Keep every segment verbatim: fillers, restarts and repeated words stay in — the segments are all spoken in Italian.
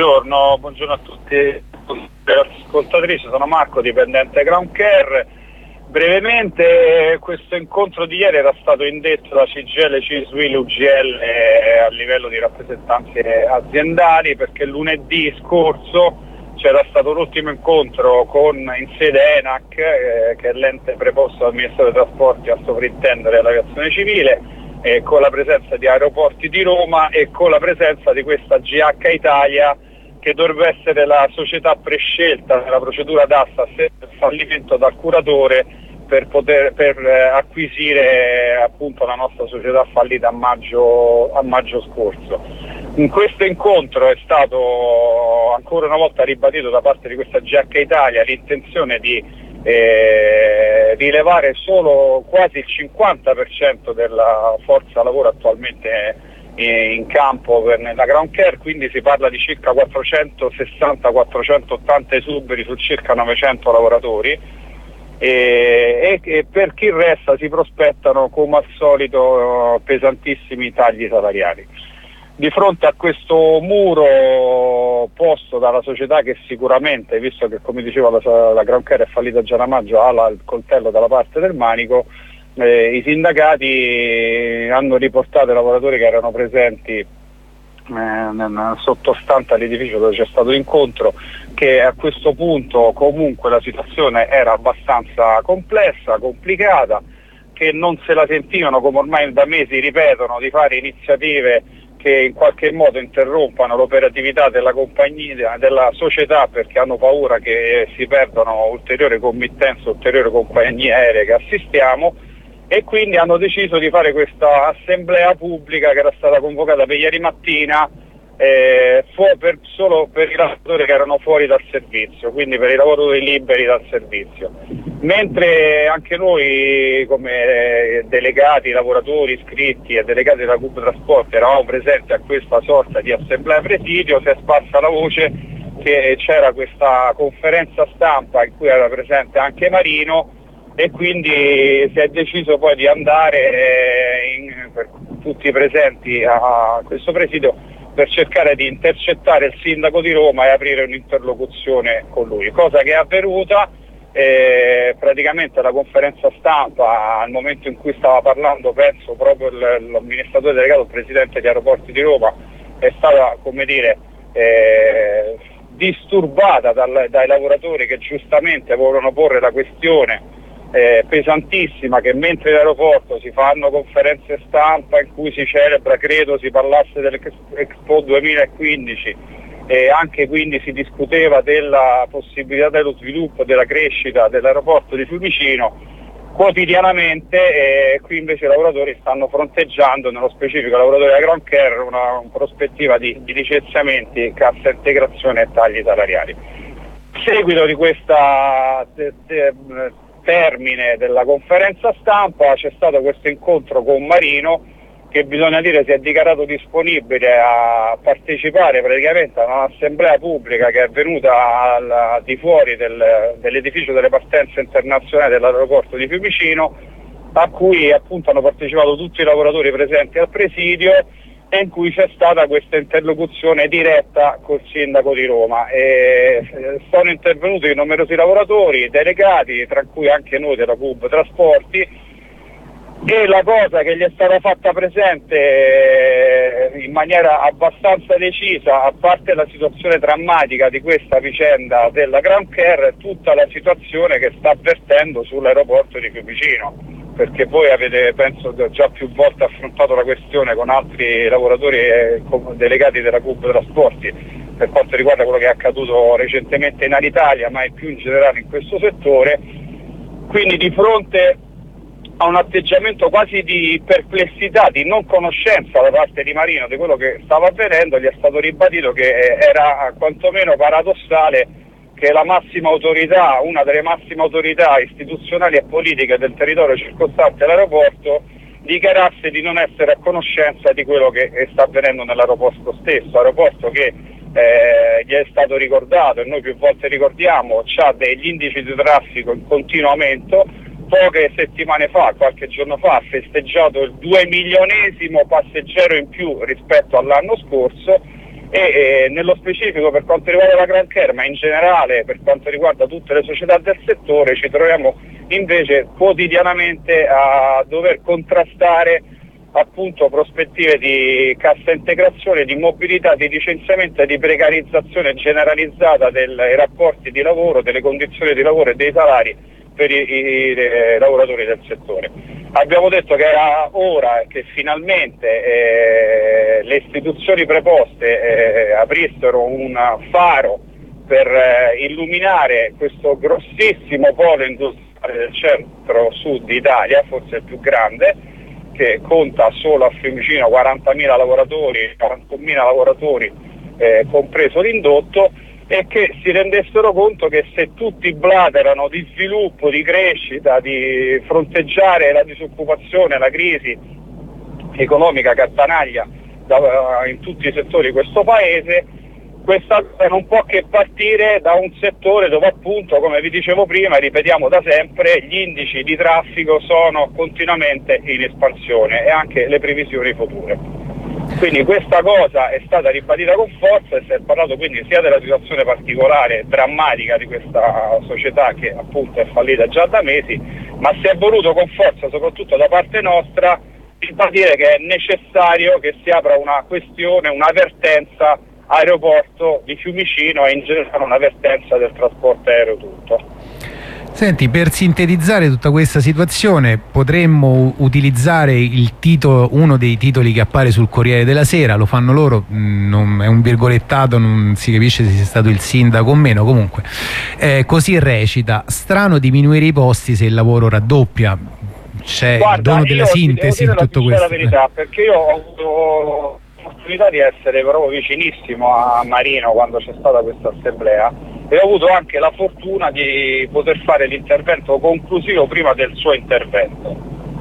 Buongiorno, buongiorno a tutti le ascoltatrici, sono Marco, dipendente Ground Care. Brevemente, questo incontro di ieri era stato indetto da C G I L, C I S W I L, U G L a livello di rappresentanze aziendali, perché lunedì scorso c'era stato l'ultimo incontro con, in sede ENAC, eh, che è l'ente preposto dal Ministero dei Trasporti a sovrintendere l'aviazione civile, eh, con la presenza di Aeroporti di Roma e con la presenza di questa G H Italia, che dovrebbe essere la società prescelta nella procedura d'asta a fallimento dal curatore per poter per eh, acquisire appunto la nostra società fallita a maggio, a maggio scorso. In questo incontro è stato ancora una volta ribadito da parte di questa G H Italia l'intenzione di eh, rilevare solo quasi il cinquanta per cento della forza lavoro attualmente in campo per, nella Ground Care, quindi si parla di circa quattrocentosessanta quattrocentottanta esuberi su circa novecento lavoratori, e, e per chi resta si prospettano come al solito pesantissimi tagli salariali. Di fronte a questo muro posto dalla società, che sicuramente, visto che come diceva la, la Ground Care è fallita già da maggio, ha la, il coltello dalla parte del manico, Eh, i sindacati hanno riportato i lavoratori che erano presenti eh, nel sottostante all'edificio dove c'è stato l'incontro, che a questo punto comunque la situazione era abbastanza complessa, complicata, che non se la sentivano, come ormai da mesi ripetono, di fare iniziative che in qualche modo interrompano l'operatività della compagnia, della società, perché hanno paura che si perdano ulteriori committenze, ulteriori compagnie aeree che assistiamo, e quindi hanno deciso di fare questa assemblea pubblica che era stata convocata per ieri mattina eh, per, solo per i lavoratori che erano fuori dal servizio, quindi per i lavoratori liberi dal servizio. Mentre anche noi come delegati, lavoratori iscritti e delegati della C U B Trasporti eravamo presenti a questa sorta di assemblea presidio, si è sparsa la voce che c'era questa conferenza stampa in cui era presente anche Marino, e quindi si è deciso poi di andare in, per tutti i presenti a questo presidio per cercare di intercettare il sindaco di Roma e aprire un'interlocuzione con lui, cosa che è avvenuta. Eh, praticamente la conferenza stampa, al momento in cui stava parlando, penso proprio l'amministratore delegato, il presidente di Aeroporti di Roma, è stata, come dire, eh, disturbata dal, dai lavoratori che giustamente volevano porre la questione Eh, pesantissima, che mentre in aeroporto si fanno conferenze stampa in cui si celebra, credo si parlasse dell'Expo duemilaquindici, e anche quindi si discuteva della possibilità dello sviluppo, della crescita dell'aeroporto di Fiumicino, quotidianamente, e qui invece i lavoratori stanno fronteggiando, nello specifico i lavoratori della Ground Care, una, una prospettiva di, di licenziamenti, cassa integrazione e tagli salariali. A seguito di questa te, te, termine della conferenza stampa c'è stato questo incontro con Marino, che bisogna dire si è dichiarato disponibile a partecipare praticamente a un'assemblea pubblica che è venuta al, al di fuori del, dell'edificio delle partenze internazionali dell'aeroporto di Fiumicino, a cui appunto hanno partecipato tutti i lavoratori presenti al presidio, e in cui c'è stata questa interlocuzione diretta col sindaco di Roma. E sono intervenuti numerosi lavoratori, delegati, tra cui anche noi della C U B Trasporti, e la cosa che gli è stata fatta presente in maniera abbastanza decisa, a parte la situazione drammatica di questa vicenda della Ground Care, è tutta la situazione che sta avvertendo sull'aeroporto di Fiumicino, perché voi avete, penso, già più volte affrontato la questione con altri lavoratori e delegati della C U B Trasporti per quanto riguarda quello che è accaduto recentemente in Alitalia, ma più in generale in questo settore. Quindi di fronte a un atteggiamento quasi di perplessità, di non conoscenza da parte di Marino di quello che stava avvenendo, gli è stato ribadito che era quantomeno paradossale che la massima autorità, una delle massime autorità istituzionali e politiche del territorio circostante l'aeroporto, dichiarasse di non essere a conoscenza di quello che sta avvenendo nell'aeroporto stesso, aeroporto che eh, gli è stato ricordato, e noi più volte ricordiamo, ha degli indici di traffico in continuo aumento. Poche settimane fa, qualche giorno fa, ha festeggiato il due milionesimo passeggero in più rispetto all'anno scorso, e, e nello specifico per quanto riguarda la Grancher, ma in generale per quanto riguarda tutte le società del settore, ci troviamo invece quotidianamente a dover contrastare appunto prospettive di cassa integrazione, di mobilità, di licenziamento e di precarizzazione generalizzata dei rapporti di lavoro, delle condizioni di lavoro e dei salari per i, i, i lavoratori del settore. Abbiamo detto che era ora che finalmente eh, le istituzioni preposte eh, aprissero un faro per eh, illuminare questo grossissimo polo industriale del centro-sud Italia, forse il più grande, che conta solo a Fiumicino quarantamila lavoratori, quarantunomila lavoratori, eh, compreso l'indotto, e che si rendessero conto che se tutti blaterano di sviluppo, di crescita, di fronteggiare la disoccupazione, la crisi economica che attanaglia da, in tutti i settori di questo paese, questa non può che partire da un settore dove appunto, come vi dicevo prima, ripetiamo da sempre, gli indici di traffico sono continuamente in espansione e anche le previsioni future. Quindi questa cosa è stata ribadita con forza e si è parlato quindi sia della situazione particolare, drammatica di questa società che appunto è fallita già da mesi, ma si è voluto con forza, soprattutto da parte nostra, ribadire che è necessario che si apra una questione, un'avvertenza aeroporto di Fiumicino e in generale un'avvertenza del trasporto aereo tutto. Senti, per sintetizzare tutta questa situazione potremmo utilizzare il titolo, uno dei titoli che appare sul Corriere della Sera, lo fanno loro, non, è un virgolettato, non si capisce se sia stato il sindaco o meno, comunque eh, così recita: strano diminuire i posti se il lavoro raddoppia. C'è il dono della sintesi in tutto questo. Guarda, io ti devo dire la verità, perché io ho avuto l'opportunità di essere proprio vicinissimo a Marino quando c'è stata questa assemblea e ho avuto anche la fortuna di poter fare l'intervento conclusivo prima del suo intervento.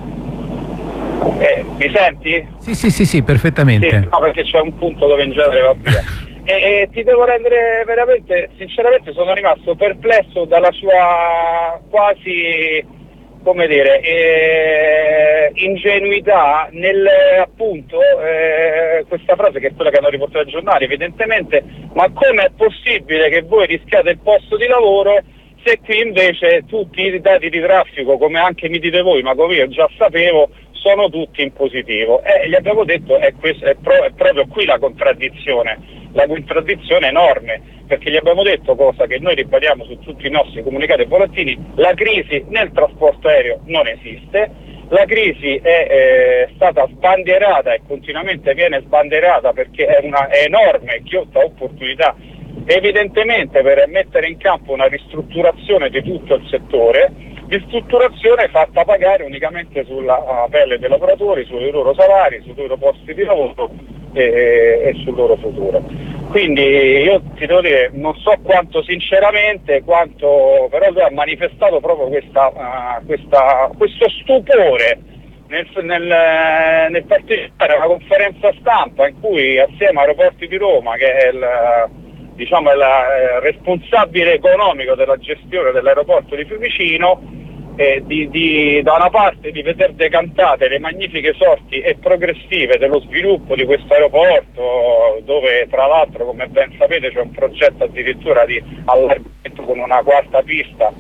Eh, mi senti? Sì, sì, sì, sì, perfettamente. Sì, no, perché c'è un punto dove in genere va via. e, e ti devo rendere veramente, sinceramente sono rimasto perplesso dalla sua quasi, come dire, eh, ingenuità nel appunto eh, questa frase che è quella che hanno riportato ai giornali evidentemente, ma come è possibile che voi rischiate il posto di lavoro se qui invece tutti i dati di traffico, come anche mi dite voi, ma come io già sapevo, sono tutti in positivo? E gli abbiamo detto è, questo, è, pro, è proprio qui la contraddizione, la contraddizione enorme, perché gli abbiamo detto, cosa che noi ribadiamo su tutti i nostri comunicati e volantini: la crisi nel trasporto aereo non esiste, la crisi è eh, stata sbandierata e continuamente viene sbandierata perché è una è enorme e ghiotta opportunità evidentemente per mettere in campo una ristrutturazione di tutto il settore, ristrutturazione fatta pagare unicamente sulla pelle dei lavoratori, sui loro salari, sui loro posti di lavoro e, e sul loro futuro. Quindi io ti devo dire, non so quanto sinceramente, quanto però lui ha manifestato proprio questa, uh, questa, questo stupore nel, nel, nel partecipare a una conferenza stampa in cui assieme a Aeroporti di Roma, che è il, diciamo, il responsabile economico della gestione dell'aeroporto di Fiumicino, Eh, di, di, da una parte di veder decantate le magnifiche sorti e progressive dello sviluppo di questo aeroporto, dove tra l'altro, come ben sapete, c'è un progetto addirittura di allargamento con una quarta pista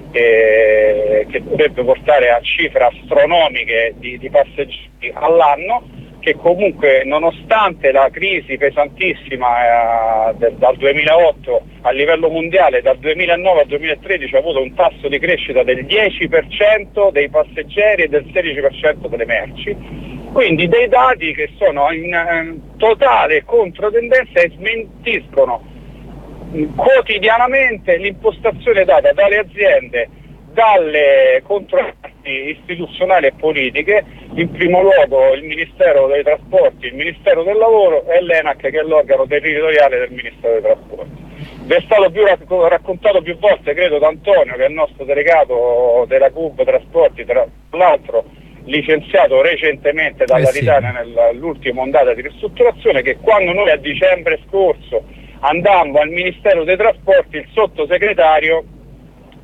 eh, che dovrebbe portare a cifre astronomiche di, di passeggeri all'anno, che comunque nonostante la crisi pesantissima eh, del, dal duemilaotto a livello mondiale, dal duemilanove al duemilatredici ha avuto un tasso di crescita del dieci per cento dei passeggeri e del sedici per cento delle merci, quindi dei dati che sono in eh, totale controtendenza e smentiscono quotidianamente l'impostazione data dalle aziende, dalle controparti istituzionali e politiche, in primo luogo il Ministero dei Trasporti, il Ministero del Lavoro e l'ENAC, che è l'organo territoriale del Ministero dei Trasporti. Vi è stato più raccontato più volte, credo, da Antonio, che è il nostro delegato della C U B Trasporti, tra l'altro licenziato recentemente dall'Aritana eh sì. nell'ultima ondata di ristrutturazione, che quando noi a dicembre scorso andammo al Ministero dei Trasporti, il sottosegretario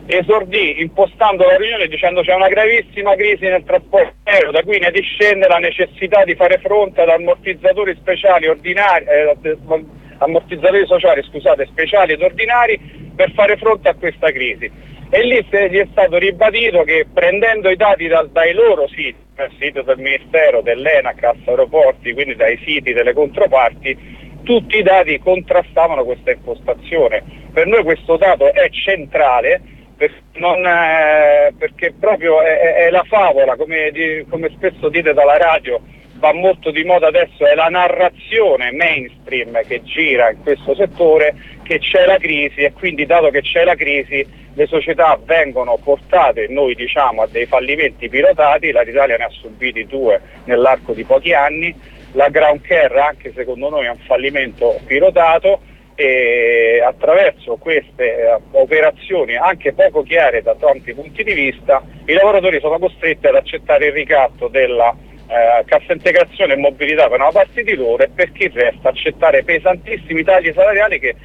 esordì impostando la riunione dicendo c'è una gravissima crisi nel trasporto aereo, da cui ne discende la necessità di fare fronte ad ammortizzatori speciali ordinari, eh, ammortizzatori sociali scusate, speciali ed ordinari per fare fronte a questa crisi. E lì gli è stato ribadito che prendendo i dati da, dai loro siti, dal sito del Ministero, dell'ENAC, Aeroporti, quindi dai siti delle controparti, tutti i dati contrastavano questa impostazione. Per noi questo dato è centrale per, non, eh, perché proprio è, è la favola, come, di, come spesso dite dalla radio, va molto di moda adesso, è la narrazione mainstream che gira in questo settore, che c'è la crisi e quindi dato che c'è la crisi le società vengono portate, noi diciamo, a dei fallimenti pilotati. l'Italia ne ha subiti due nell'arco di pochi anni, la Ground Care anche secondo noi è un fallimento pilotato, e attraverso queste eh, operazioni anche poco chiare da tanti punti di vista i lavoratori sono costretti ad accettare il ricatto della eh, cassa integrazione e mobilità per una parte di loro, e per chi resta accettare pesantissimi tagli salariali che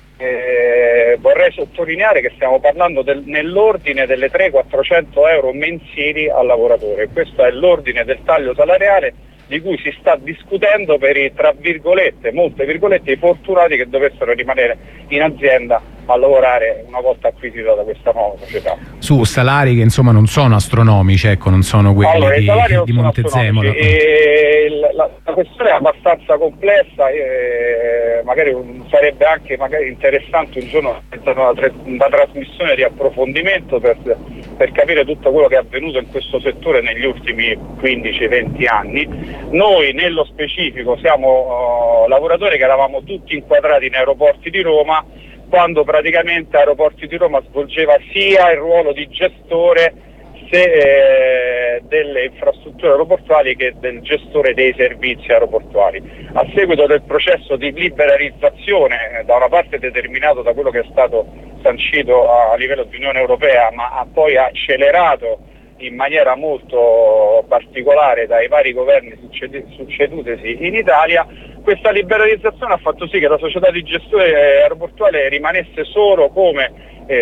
eh, vorrei sottolineare che stiamo parlando del, nell'ordine delle trecento quattrocento euro mensili al lavoratore. Questo è l'ordine del taglio salariale di cui si sta discutendo per i, tra virgolette, molte virgolette, i fortunati che dovessero rimanere in azienda a lavorare una volta acquisita da questa nuova società. Su salari che insomma non sono astronomici, ecco, non sono quelli allora, di, di Montezemolo. E la, la questione è abbastanza complessa, e magari un, sarebbe anche magari interessante un giorno una, una trasmissione di approfondimento per, per capire tutto quello che è avvenuto in questo settore negli ultimi quindici venti anni. Noi nello specifico siamo uh, lavoratori che eravamo tutti inquadrati in Aeroporti di Roma, quando praticamente Aeroporti di Roma svolgeva sia il ruolo di gestore se, eh, delle infrastrutture aeroportuali che del gestore dei servizi aeroportuali. A seguito del processo di liberalizzazione, eh, da una parte determinato da quello che è stato sancito a livello di Unione Europea, ma ha poi accelerato in maniera molto particolare dai vari governi succedutesi in Italia, questa liberalizzazione ha fatto sì che la società di gestione aeroportuale rimanesse solo come eh,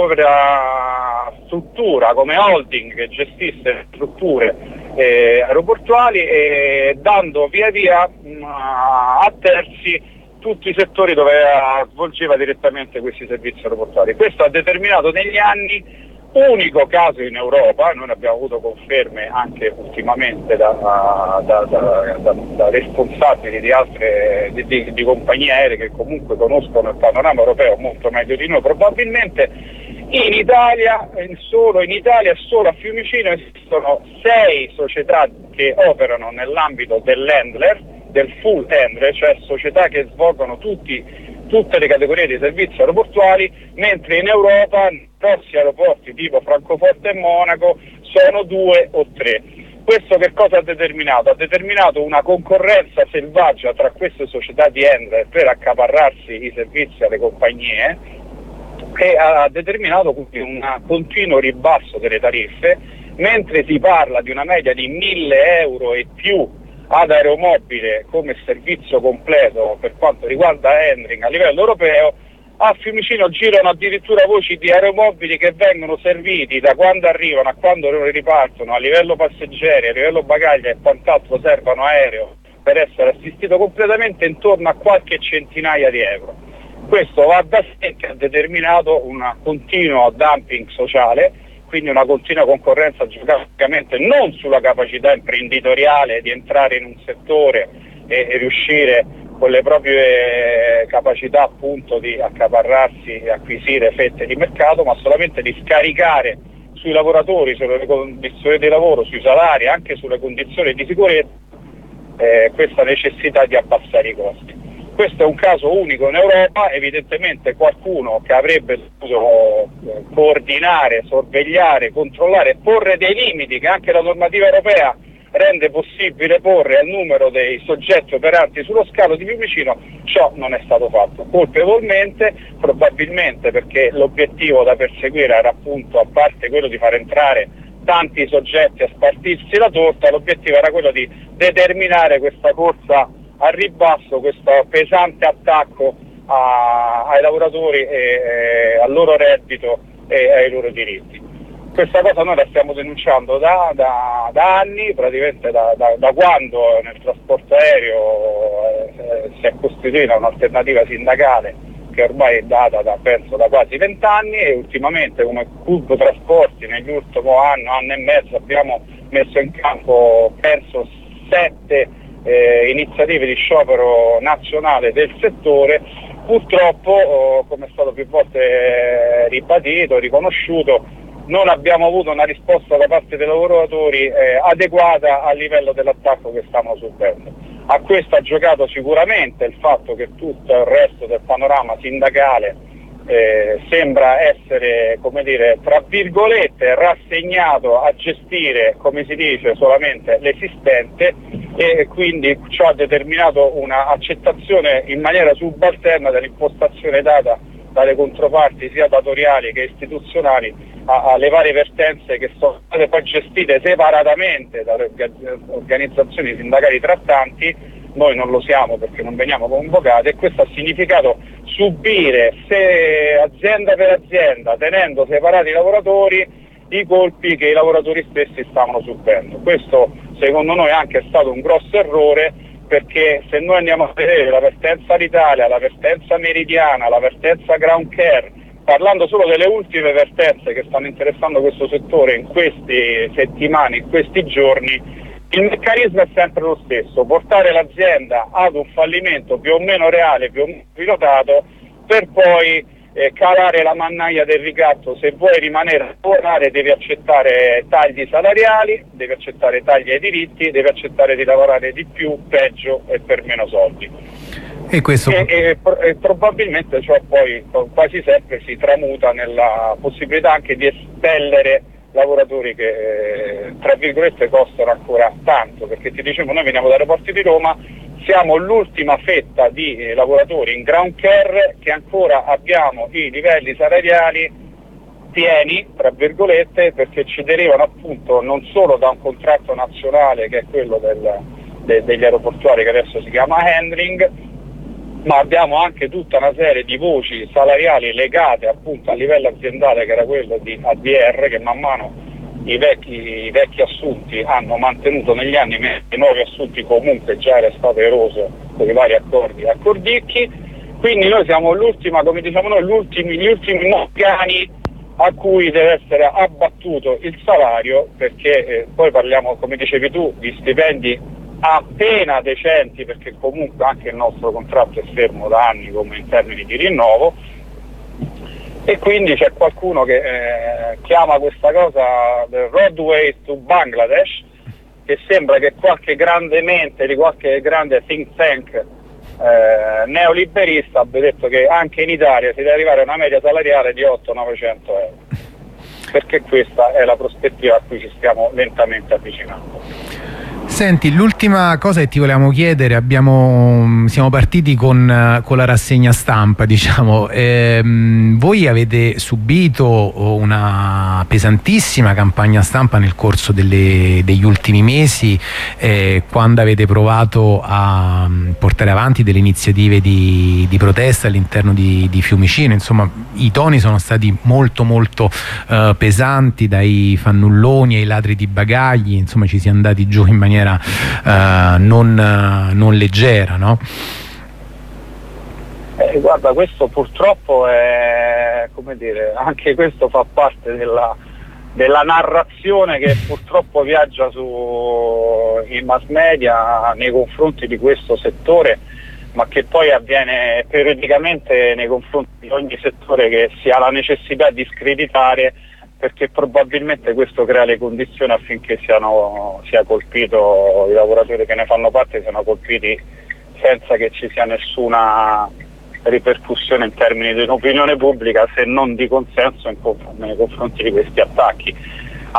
sovrastruttura, come holding che gestisse strutture eh, aeroportuali, e dando via via mh, a terzi tutti i settori dove uh, svolgeva direttamente questi servizi aeroportuali. Questo ha determinato negli anni, unico caso in Europa, noi ne abbiamo avuto conferme anche ultimamente da, da, da, da, da responsabili di altre di, di, di compagnie aeree che comunque conoscono il panorama europeo molto meglio di noi probabilmente. In Italia, in solo in Italia, solo a Fiumicino esistono sei società che operano nell'ambito dell'handler, del full handler, cioè società che svolgono tutti tutte le categorie di servizi aeroportuali, mentre in Europa grossi aeroporti tipo Francoforte e Monaco sono due o tre. Questo che cosa ha determinato? Ha determinato una concorrenza selvaggia tra queste società di handler per accaparrarsi i servizi alle compagnie, e ha determinato quindi un continuo ribasso delle tariffe, mentre si parla di una media di mille euro e più ad aeromobile come servizio completo per quanto riguarda handling a livello europeo. A Fiumicino girano addirittura voci di aeromobili che vengono serviti da quando arrivano a quando ripartono a livello passeggeri, a livello bagaglia e quant'altro servono aereo per essere assistito completamente, intorno a qualche centinaia di euro. Questo va da sé che ha determinato un continuo dumping sociale, quindi una continua concorrenza geograficamente non sulla capacità imprenditoriale di entrare in un settore e, e riuscire con le proprie capacità appunto di accaparrarsi e acquisire fette di mercato, ma solamente di scaricare sui lavoratori, sulle condizioni di lavoro, sui salari, anche sulle condizioni di sicurezza, eh, questa necessità di abbassare i costi. Questo è un caso unico in Europa, evidentemente qualcuno che avrebbe dovuto coordinare, sorvegliare, controllare e porre dei limiti che anche la normativa europea rende possibile porre al numero dei soggetti operanti sullo scalo di Fiumicino, ciò non è stato fatto. Colpevolmente, probabilmente perché l'obiettivo da perseguire era appunto, a parte quello di far entrare tanti soggetti a spartirsi la torta, l'obiettivo era quello di determinare questa corsa al ribasso, questo pesante attacco a, ai lavoratori e, e al loro reddito e ai loro diritti. Questa cosa noi la stiamo denunciando da, da, da anni, praticamente da, da, da quando nel trasporto aereo eh, si è costituita un'alternativa sindacale che ormai è data da, penso, da quasi vent'anni, e ultimamente come Cub Trasporti negli ultimi anno, anno e mezzo abbiamo messo in campo penso sette eh, iniziative di sciopero nazionale del settore. Purtroppo, oh, come è stato più volte eh, ribadito, riconosciuto, non abbiamo avuto una risposta da parte dei lavoratori eh, adeguata al livello dell'attacco che stanno subendo. A questo ha giocato sicuramente il fatto che tutto il resto del panorama sindacale eh, sembra essere, come dire, tra virgolette, rassegnato a gestire, come si dice, solamente l'esistente, e quindi ciò ha determinato una accettazione in maniera subalterna dell'impostazione data dalle controparti sia datoriali che istituzionali alle varie vertenze che sono state poi gestite separatamente dalle organizzazioni sindacali trattanti. Noi non lo siamo perché non veniamo convocati, e questo ha significato subire, se azienda per azienda, tenendo separati i lavoratori, i colpi che i lavoratori stessi stavano subendo. Questo secondo noi anche è stato un grosso errore, perché se noi andiamo a vedere la vertenza Alitalia, la vertenza Meridiana, la vertenza Ground Care, parlando solo delle ultime vertenze che stanno interessando questo settore in queste settimane, in questi giorni, il meccanismo è sempre lo stesso: portare l'azienda ad un fallimento più o meno reale, più o meno pilotato, per poi eh, calare la mannaia del ricatto. Se vuoi rimanere a lavorare devi accettare tagli salariali, devi accettare tagli ai diritti, devi accettare di lavorare di più, peggio e per meno soldi. E, questo... e, e, e probabilmente ciò poi quasi sempre si tramuta nella possibilità anche di espellere lavoratori che eh, tra virgolette costano ancora tanto, perché ti dicevo, noi veniamo dai aeroporti di Roma, siamo l'ultima fetta di eh, lavoratori in ground care che ancora abbiamo i livelli salariali pieni, tra virgolette, perché ci derivano appunto non solo da un contratto nazionale che è quello del, de, degli aeroportuari, che adesso si chiama handling, ma abbiamo anche tutta una serie di voci salariali legate appunto a livello aziendale, che era quello di A D R, che man mano i vecchi, i vecchi assunti hanno mantenuto negli anni, i nuovi assunti comunque già era stato eroso con i vari accordi accordicchi. Quindi noi siamo l'ultima, come diciamo noi, gli ultimi, gli ultimi moccani a cui deve essere abbattuto il salario, perché eh, poi parliamo, come dicevi tu, di stipendi appena decenti, perché comunque anche il nostro contratto è fermo da anni come in termini di rinnovo, e quindi c'è qualcuno che eh, chiama questa cosa del roadway to Bangladesh, che sembra che qualche grande mente di qualche grande think tank eh, neoliberista abbia detto che anche in Italia si deve arrivare a una media salariale di ottocento novecento euro, perché questa è la prospettiva a cui ci stiamo lentamente avvicinando. Senti, l'ultima cosa che ti volevamo chiedere, abbiamo, siamo partiti con, con la rassegna stampa, diciamo, ehm, voi avete subito una pesantissima campagna stampa nel corso delle, degli ultimi mesi, eh, quando avete provato a portare avanti delle iniziative di, di protesta all'interno di, di Fiumicino. Insomma, i toni sono stati molto molto eh, pesanti, dai fannulloni ai ladri di bagagli, insomma ci si è andati giù in maniera Uh, non, uh, non leggera, no? Eh, guarda, questo purtroppo è, come dire, anche questo fa parte della, della narrazione che purtroppo viaggia sui mass media nei confronti di questo settore, ma che poi avviene periodicamente nei confronti di ogni settore che si ha la necessità di screditare, perché probabilmente questo crea le condizioni affinché siano, sia colpito, i lavoratori che ne fanno parte siano colpiti senza che ci sia nessuna ripercussione in termini di opinione pubblica, se non di consenso in, nei confronti di questi attacchi. A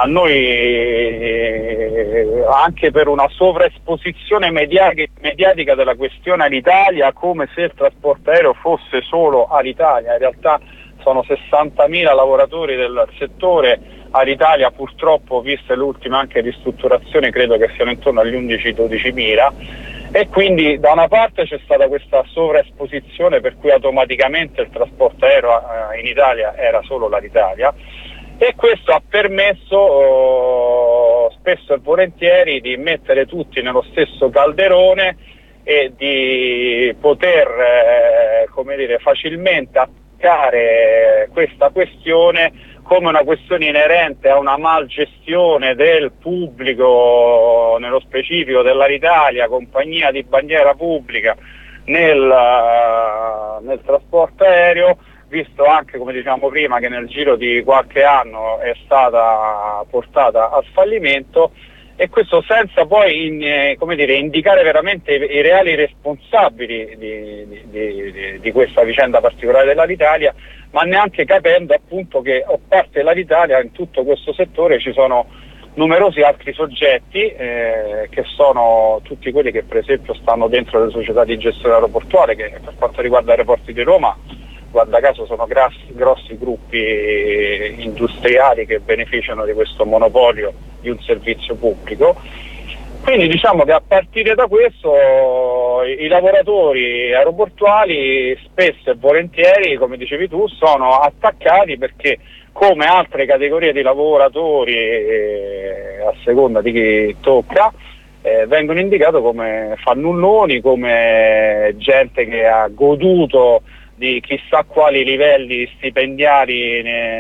noi, anche per una sovraesposizione mediatica della questione Alitalia, come se il trasporto aereo fosse solo Alitalia, in realtà sono sessantamila lavoratori del settore. Alitalia purtroppo, viste le ultime anche ristrutturazioni, credo che siano intorno agli undici dodici mila, E quindi da una parte c'è stata questa sovraesposizione per cui automaticamente il trasporto aereo eh, in Italia era solo l'Alitalia, e questo ha permesso oh, spesso e volentieri di mettere tutti nello stesso calderone e di poter eh, come dire, facilmente attaccare questa questione come una questione inerente a una malgestione del pubblico, nello specifico dell'Alitalia, compagnia di bandiera pubblica, nel, uh, nel trasporto aereo, visto anche, come diciamo prima, che nel giro di qualche anno è stata portata a fallimento, e questo senza poi in, eh, come dire, indicare veramente i, i reali responsabili di, di, di, di questa vicenda particolare dell'Alitalia, ma neanche capendo appunto che a parte l'Alitalia in tutto questo settore ci sono numerosi altri soggetti eh, che sono tutti quelli che per esempio stanno dentro le società di gestione aeroportuale, che per quanto riguarda i aeroporti di Roma guarda caso sono grossi, grossi gruppi industriali che beneficiano di questo monopolio di un servizio pubblico. Quindi diciamo che a partire da questo i, i lavoratori aeroportuali spesso e volentieri, come dicevi tu, sono attaccati perché, come altre categorie di lavoratori, eh, a seconda di chi tocca, eh, vengono indicati come fannulloni, come gente che ha goduto di chissà quali livelli stipendiari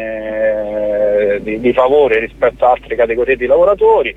ne, di, di favore rispetto a altre categorie di lavoratori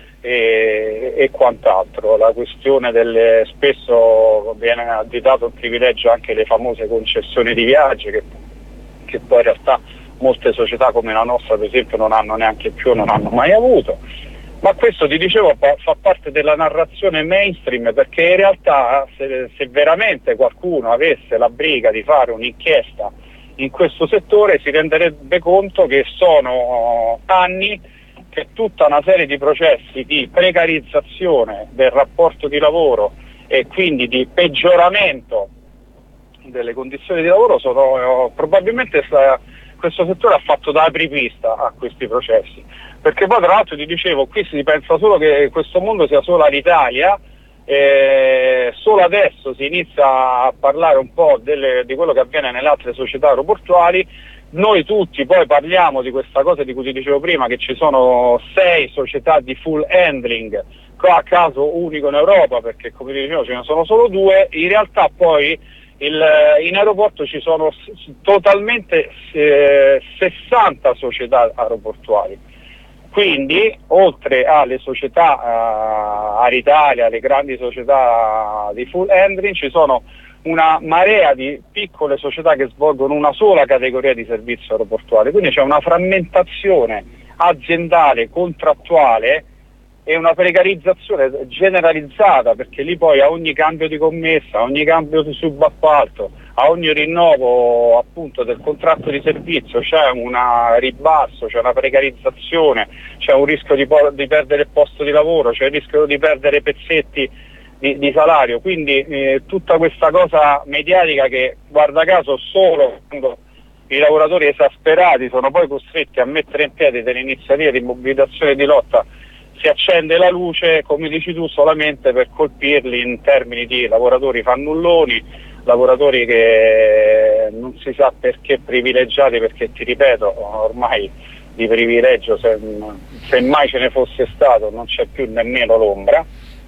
e, e quant'altro. La questione delle, spesso viene additato il privilegio anche le famose concessioni di viaggi che, che poi in realtà molte società come la nostra per esempio non hanno neanche più, non hanno mai avuto. Ma questo, ti dicevo, fa parte della narrazione mainstream, perché in realtà se, se veramente qualcuno avesse la briga di fare un'inchiesta in questo settore si renderebbe conto che sono anni che tutta una serie di processi di precarizzazione del rapporto di lavoro e quindi di peggioramento delle condizioni di lavoro sono probabilmente questo settore ha fatto da apripista a questi processi, perché poi tra l'altro ti dicevo, qui si pensa solo che questo mondo sia solo l'Italia, eh, solo adesso si inizia a parlare un po' delle, di quello che avviene nelle altre società aeroportuali. Noi tutti poi parliamo di questa cosa di cui ti dicevo prima, che ci sono sei società di full handling, a caso unico in Europa, perché come ti dicevo ce ne sono solo due, in realtà poi Il, in aeroporto ci sono totalmente eh, sessanta società aeroportuali, quindi oltre alle società eh, Alitalia, alle grandi società di full handling, ci sono una marea di piccole società che svolgono una sola categoria di servizio aeroportuale, quindi c'è una frammentazione aziendale, contrattuale e una precarizzazione generalizzata, perché lì poi a ogni cambio di commessa, a ogni cambio di subappalto, a ogni rinnovo appunto del contratto di servizio c'è un ribasso, c'è una precarizzazione, c'è un rischio di, di perdere il posto di lavoro, c'è il rischio di perdere pezzetti di, di salario, quindi eh, tutta questa cosa mediatica che guarda caso solo quando i lavoratori esasperati sono poi costretti a mettere in piedi delle iniziative di mobilitazione e di lotta, si accende la luce, come dici tu, solamente per colpirli in termini di lavoratori fannulloni, lavoratori che non si sa perché privilegiati, perché ti ripeto, ormai di privilegio, se, se mai ce ne fosse stato, non c'è più nemmeno l'ombra,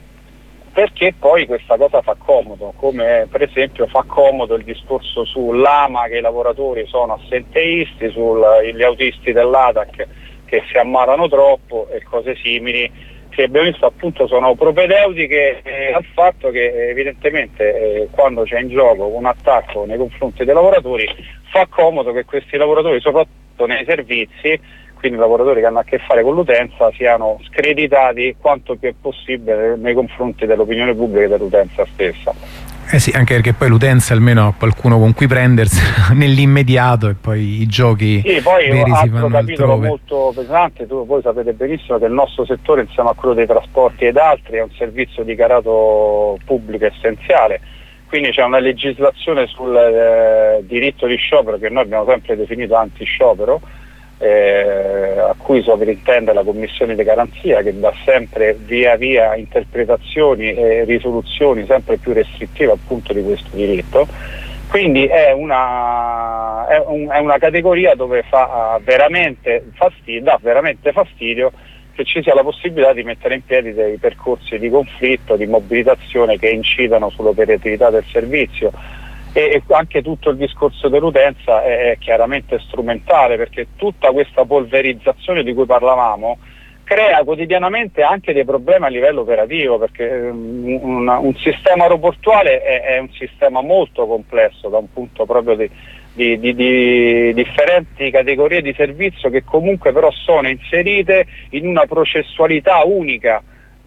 perché poi questa cosa fa comodo, come per esempio fa comodo il discorso sull'A M A che i lavoratori sono assenteisti, sugli autisti dell'A T A C che si ammalano troppo e cose simili, che abbiamo visto appunto sono propedeutiche eh, al fatto che evidentemente eh, quando c'è in gioco un attacco nei confronti dei lavoratori fa comodo che questi lavoratori, soprattutto nei servizi, quindi lavoratori che hanno a che fare con l'utenza, siano screditati quanto più è possibile nei confronti dell'opinione pubblica e dell'utenza stessa. Eh sì, anche perché poi l'utenza almeno ha qualcuno con cui prendersi nell'immediato e poi i giochi sì, poi veri un si fanno altro capitolo altrove. Molto pesante, tu voi sapete benissimo che il nostro settore insieme a quello dei trasporti ed altri è un servizio di carato pubblico essenziale, quindi c'è una legislazione sul eh, diritto di sciopero che noi abbiamo sempre definito anti-sciopero, eh, a cui sovrintende la Commissione di Garanzia, che dà sempre via via interpretazioni e risoluzioni sempre più restrittive appunto di questo diritto. Quindi è una, è un, è una categoria dove fa veramente fastidio, dà veramente fastidio che ci sia la possibilità di mettere in piedi dei percorsi di conflitto, di mobilitazione che incidano sull'operatività del servizio, e, e anche tutto il discorso dell'utenza è, è chiaramente strumentale, perché tutta questa polverizzazione di cui parlavamo crea quotidianamente anche dei problemi a livello operativo, perché um, un, un sistema aeroportuale è, è un sistema molto complesso da un punto proprio di, di, di, di differenti categorie di servizio che comunque però sono inserite in una processualità unica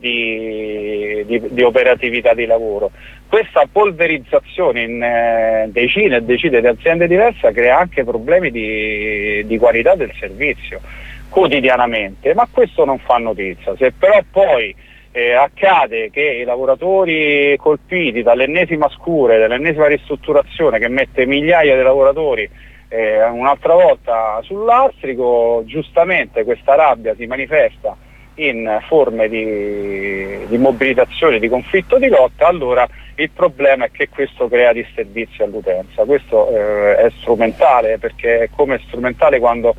di, di, di operatività di lavoro. Questa polverizzazione in eh, decine e decine di aziende diverse crea anche problemi di, di qualità del servizio quotidianamente, ma questo non fa notizia. Se però poi eh, accade che i lavoratori colpiti dall'ennesima scure, dall'ennesima ristrutturazione che mette migliaia di lavoratori eh, un'altra volta sul lastrico, giustamente questa rabbia si manifesta in forme di, di mobilitazione, di conflitto di lotta. Allora il problema è che questo crea disservizi all'utenza. Questo eh, è strumentale, perché è come strumentale quando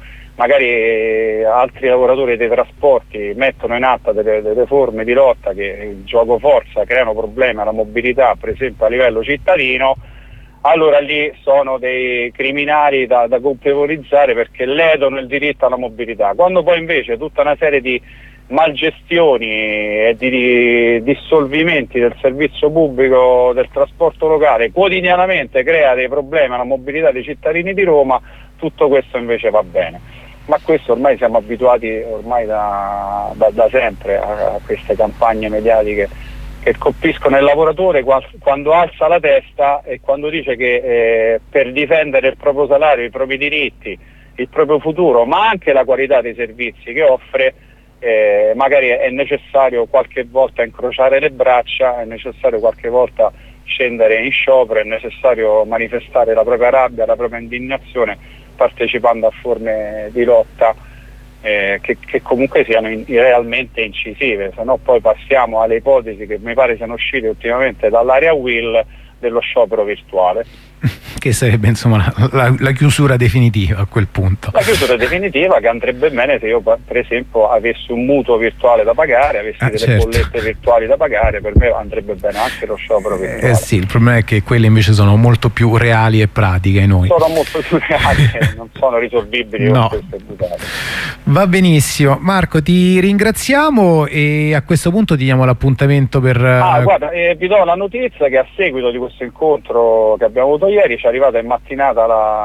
magari altri lavoratori dei trasporti mettono in atto delle, delle forme di lotta che il gioco forza creano problemi alla mobilità, per esempio a livello cittadino. Allora lì sono dei criminali da, da colpevolizzare, perché ledono il diritto alla mobilità, quando poi invece tutta una serie di malgestioni e di, di dissolvimenti del servizio pubblico del trasporto locale quotidianamente crea dei problemi alla mobilità dei cittadini di Roma, tutto questo invece va bene. Ma questo ormai siamo abituati ormai da, da, da sempre a, a queste campagne mediatiche che colpiscono il lavoratore quando alza la testa e quando dice che eh, per difendere il proprio salario, i propri diritti, il proprio futuro, ma anche la qualità dei servizi che offre, eh, magari è necessario qualche volta incrociare le braccia, è necessario qualche volta scendere in sciopero, è necessario manifestare la propria rabbia, la propria indignazione, partecipando a forme di lotta eh, che, che comunque siano in, realmente incisive, se no poi passiamo alle ipotesi che mi pare siano uscite ultimamente dall'area Will dello sciopero virtuale. Che sarebbe insomma la, la, la chiusura definitiva a quel punto. La chiusura definitiva che andrebbe bene se io per esempio avessi un mutuo virtuale da pagare, avessi ah, delle certo. bollette virtuali da pagare, per me andrebbe bene anche lo sciopero virtuale. Eh sì, il problema è che quelle invece sono molto più reali e pratiche noi. Sono molto più reali e non sono risolvibili no. con queste buttate. Va benissimo, Marco, ti ringraziamo e a questo punto ti diamo l'appuntamento per... Ah, guarda, eh, vi do la notizia che a seguito di questo incontro che abbiamo avuto ieri ci è arrivata in mattinata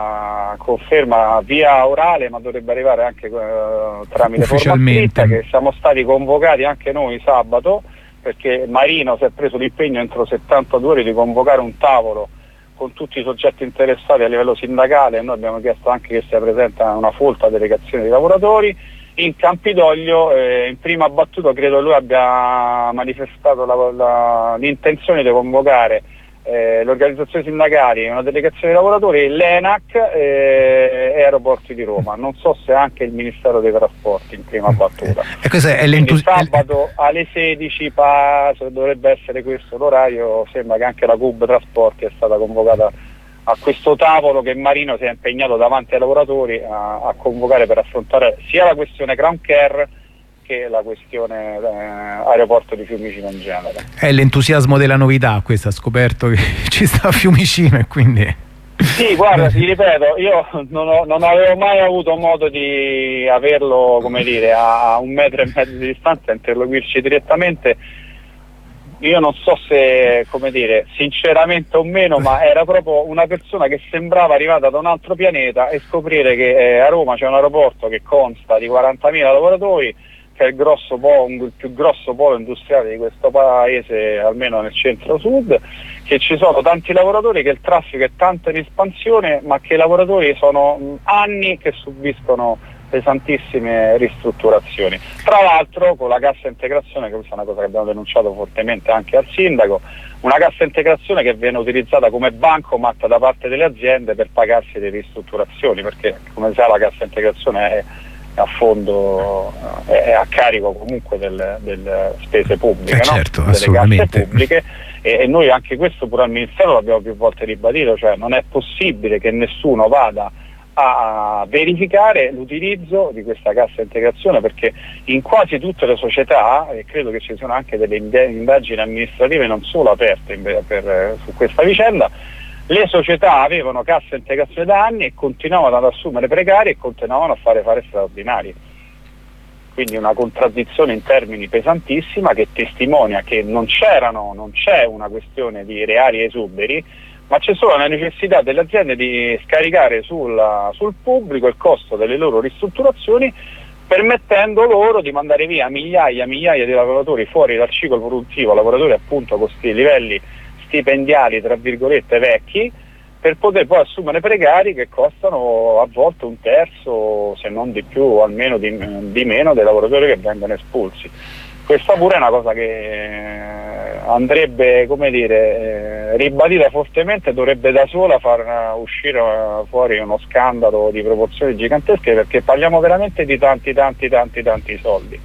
la conferma via orale, ma dovrebbe arrivare anche eh, tramite forma scritta, che siamo stati convocati anche noi sabato, perché Marino si è preso l'impegno entro settantadue ore di convocare un tavolo con tutti i soggetti interessati a livello sindacale, e noi abbiamo chiesto anche che sia presente una folta delegazione di lavoratori. In Campidoglio, eh, in prima battuta credo lui abbia manifestato l'intenzione di convocare eh, le organizzazioni sindacali, una delegazione di lavoratori, l'ENAC eh, e Aeroporti di Roma. Non so se anche il Ministero dei Trasporti in prima battuta. E questo è sabato alle sedici pa, dovrebbe essere questo l'orario. Sembra che anche la C U B Trasporti è stata convocata a questo tavolo che Marino si è impegnato davanti ai lavoratori a, a convocare per affrontare sia la questione Crown Care che la questione eh, aeroporto di Fiumicino in genere. È l'entusiasmo della novità, questo ha scoperto che ci sta a Fiumicino e quindi... Sì, guarda, ti ripeto, io non, ho, non avevo mai avuto modo di averlo, come dire, a un metro e mezzo di distanza, interloquirci direttamente. Io non so se, come dire, sinceramente o meno, ma era proprio una persona che sembrava arrivata da un altro pianeta, e scoprire che eh, a Roma c'è un aeroporto che consta di quarantamila lavoratori, che è il, grosso po il più grosso polo industriale di questo paese, almeno nel centro-sud, che ci sono tanti lavoratori, che il traffico è tanto in espansione, ma che i lavoratori sono mh, anni che subiscono pesantissime ristrutturazioni. Tra l'altro con la cassa integrazione, che questa è una cosa che abbiamo denunciato fortemente anche al sindaco, una cassa integrazione che viene utilizzata come bancomat da parte delle aziende per pagarsi le ristrutturazioni, perché come sa la cassa integrazione è a fondo, è a carico comunque delle, delle spese pubbliche, eh certo, no? Delle casse pubbliche, e, e noi anche questo pure al Ministero l'abbiamo più volte ribadito, cioè non è possibile che nessuno vada a verificare l'utilizzo di questa cassa integrazione, perché in quasi tutte le società, e credo che ci siano anche delle indagini amministrative non solo aperte per, per, su questa vicenda, le società avevano cassa integrazione da anni e continuavano ad assumere precari e continuavano a fare fare straordinari. Quindi una contraddizione in termini pesantissima che testimonia che non c'erano, non c'è una questione di reali esuberi, ma c'è solo la necessità delle aziende di scaricare sul, sul pubblico il costo delle loro ristrutturazioni, permettendo loro di mandare via migliaia e migliaia di lavoratori fuori dal ciclo produttivo, lavoratori appunto con questi livelli stipendiali tra virgolette vecchi, per poter poi assumere precari che costano a volte un terzo, se non di più, o almeno di, di meno, dei lavoratori che vengono espulsi. Questa pure è una cosa che andrebbe, come dire, ribadita fortemente, dovrebbe da sola far uscire fuori uno scandalo di proporzioni gigantesche, perché parliamo veramente di tanti tanti tanti tanti soldi,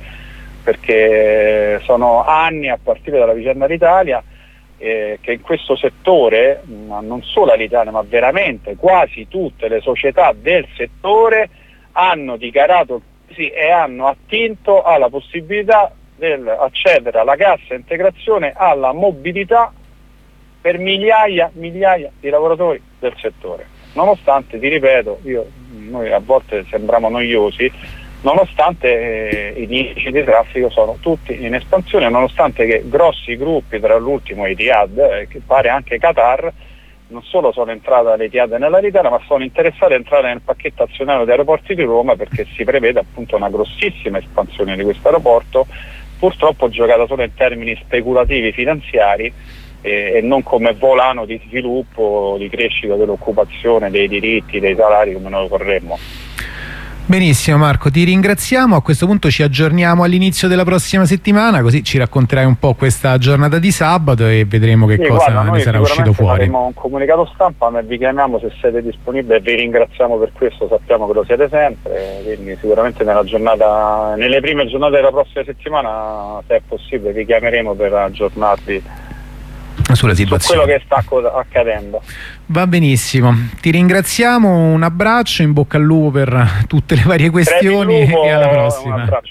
perché sono anni, a partire dalla vicenda d'Italia, eh, che in questo settore, ma non solo l'Italia, ma veramente quasi tutte le società del settore hanno dichiarato sì, e hanno attinto alla possibilità del accedere alla cassa integrazione, alla mobilità per migliaia migliaia di lavoratori del settore, nonostante, ti ripeto, io, noi a volte sembriamo noiosi, nonostante eh, i indici di traffico sono tutti in espansione, nonostante che grossi gruppi, tra l'ultimo Etihad, eh, che pare anche Qatar, non solo sono entrate all'Etihad nell'Alitalia, ma sono interessate a entrare nel pacchetto azionario dei aeroporti di Roma, perché si prevede appunto una grossissima espansione di questo aeroporto, purtroppo giocata solo in termini speculativi finanziari eh, e non come volano di sviluppo, di crescita dell'occupazione, dei diritti, dei salari come noi vorremmo. Benissimo Marco, ti ringraziamo. A questo punto ci aggiorniamo all'inizio della prossima settimana, così ci racconterai un po' questa giornata di sabato e vedremo che sì, cosa guarda, ne sarà uscito fuori. Faremo un comunicato stampa, ma vi chiamiamo se siete disponibili e vi ringraziamo per questo, sappiamo che lo siete sempre, quindi sicuramente nella giornata, nelle prime giornate della prossima settimana, se è possibile, vi chiameremo per aggiornarvi sulla situazione, su quello che sta accadendo. Va benissimo, ti ringraziamo, un abbraccio, in bocca al lupo per tutte le varie questioni lupo, e alla prossima.